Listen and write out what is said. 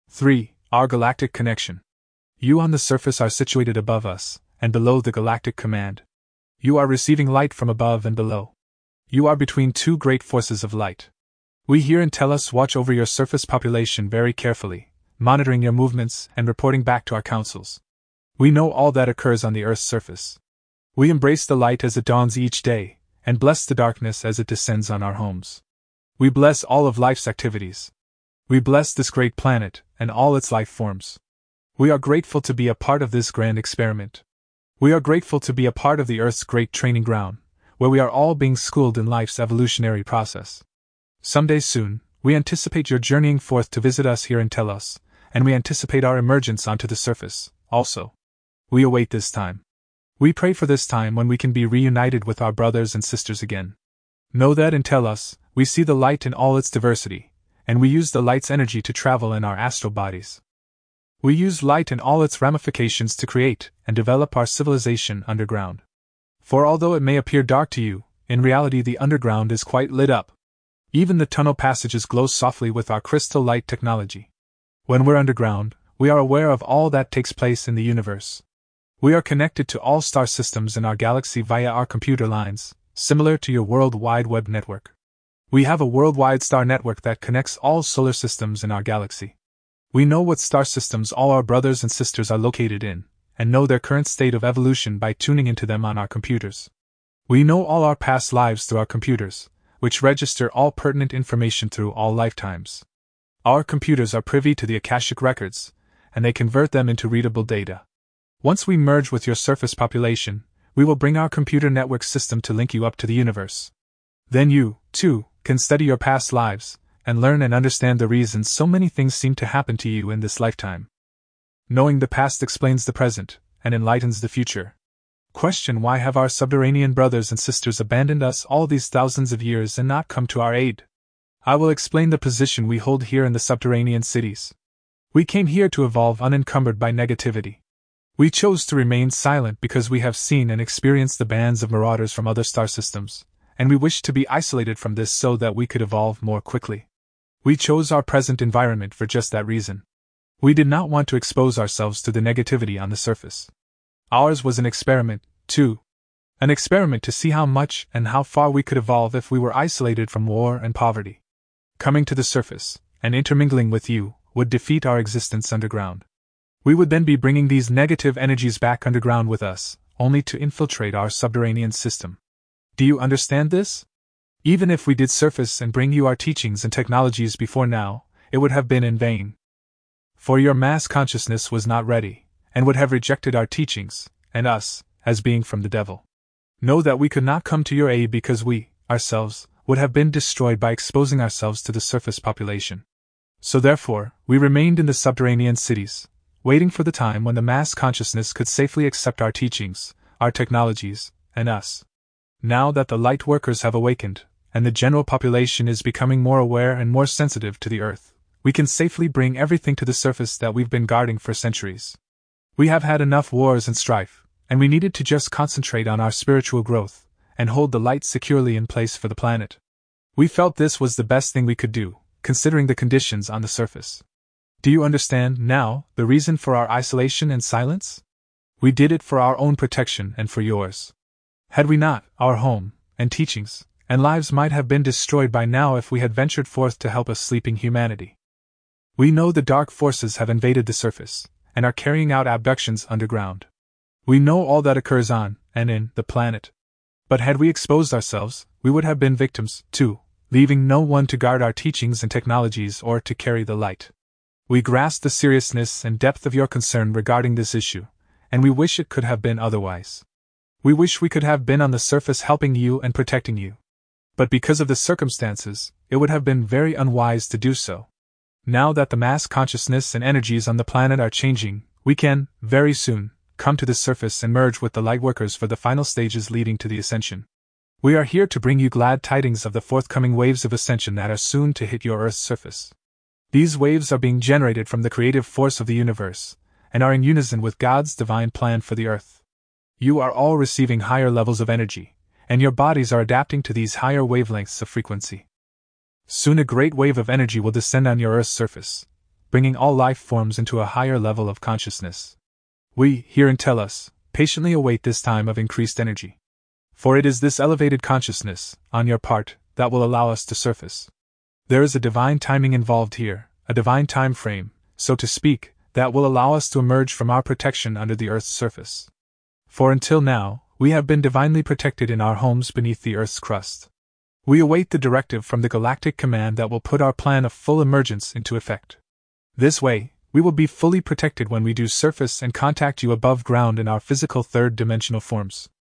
3. Our galactic connection. You on the surface are situated above us, and below the galactic command. You are receiving light from above and below. You are between two great forces of light. We here in Telos watch over your surface population very carefully, monitoring your movements and reporting back to our councils. We know all that occurs on the Earth's surface. We embrace the light as it dawns each day, and bless the darkness as it descends on our homes. We bless all of life's activities. We bless this great planet and all its life forms. We are grateful to be a part of this grand experiment. We are grateful to be a part of the Earth's great training ground, where we are all being schooled in life's evolutionary process. Someday soon, we anticipate your journeying forth to visit us here in Telos, and we anticipate our emergence onto the surface, also. We await this time. We pray for this time when we can be reunited with our brothers and sisters again. Know that in Telos, we see the light in all its diversity, and we use the light's energy to travel in our astral bodies. We use light in all its ramifications to create and develop our civilization underground. For although it may appear dark to you, in reality the underground is quite lit up. Even the tunnel passages glow softly with our crystal light technology. When we're underground, we are aware of all that takes place in the universe. We are connected to all star systems in our galaxy via our computer lines, similar to your World Wide Web network. We have a worldwide star network that connects all solar systems in our galaxy. We know what star systems all our brothers and sisters are located in, and know their current state of evolution by tuning into them on our computers. We know all our past lives through our computers, which register all pertinent information through all lifetimes. Our computers are privy to the Akashic records, and they convert them into readable data. Once we merge with your surface population, we will bring our computer network system to link you up to the universe. Then you, too, can study your past lives, and learn and understand the reasons so many things seem to happen to you in this lifetime. Knowing the past explains the present, and enlightens the future. Question: why have our subterranean brothers and sisters abandoned us all these thousands of years and not come to our aid? I will explain the position we hold here in the subterranean cities. We came here to evolve unencumbered by negativity. We chose to remain silent because we have seen and experienced the bands of marauders from other star systems, and we wished to be isolated from this so that we could evolve more quickly. We chose our present environment for just that reason. We did not want to expose ourselves to the negativity on the surface. Ours was an experiment, too. An experiment to see how much and how far we could evolve if we were isolated from war and poverty. Coming to the surface, and intermingling with you, would defeat our existence underground. We would then be bringing these negative energies back underground with us, only to infiltrate our subterranean system. Do you understand this? Even if we did surface and bring you our teachings and technologies before now, it would have been in vain. For your mass consciousness was not ready, and would have rejected our teachings, and us, as being from the devil. Know that we could not come to your aid because we, ourselves, would have been destroyed by exposing ourselves to the surface population. So therefore, we remained in the subterranean cities, waiting for the time when the mass consciousness could safely accept our teachings, our technologies, and us. Now that the light workers have awakened, and the general population is becoming more aware and more sensitive to the earth, we can safely bring everything to the surface that we've been guarding for centuries. We have had enough wars and strife, and we needed to just concentrate on our spiritual growth, and hold the light securely in place for the planet. We felt this was the best thing we could do, considering the conditions on the surface. Do you understand, now, the reason for our isolation and silence? We did it for our own protection and for yours. Had we not, our home, and teachings, and lives might have been destroyed by now if we had ventured forth to help a sleeping humanity. We know the dark forces have invaded the surface, and are carrying out abductions underground. We know all that occurs on, and in, the planet. But had we exposed ourselves, we would have been victims, too, leaving no one to guard our teachings and technologies or to carry the light. We grasp the seriousness and depth of your concern regarding this issue, and we wish it could have been otherwise. We wish we could have been on the surface helping you and protecting you. But because of the circumstances, it would have been very unwise to do so. Now that the mass consciousness and energies on the planet are changing, we can, very soon, come to the surface and merge with the lightworkers for the final stages leading to the ascension. We are here to bring you glad tidings of the forthcoming waves of ascension that are soon to hit your Earth's surface. These waves are being generated from the creative force of the universe, and are in unison with God's divine plan for the Earth. You are all receiving higher levels of energy, and your bodies are adapting to these higher wavelengths of frequency. Soon a great wave of energy will descend on your Earth's surface, bringing all life forms into a higher level of consciousness. We, here in Telos, patiently await this time of increased energy. For it is this elevated consciousness, on your part, that will allow us to surface. There is a divine timing involved here, a divine time frame, so to speak, that will allow us to emerge from our protection under the Earth's surface. For until now, we have been divinely protected in our homes beneath the Earth's crust. We await the directive from the Galactic Command that will put our plan of full emergence into effect. This way, we will be fully protected when we do surface and contact you above ground in our physical third-dimensional forms.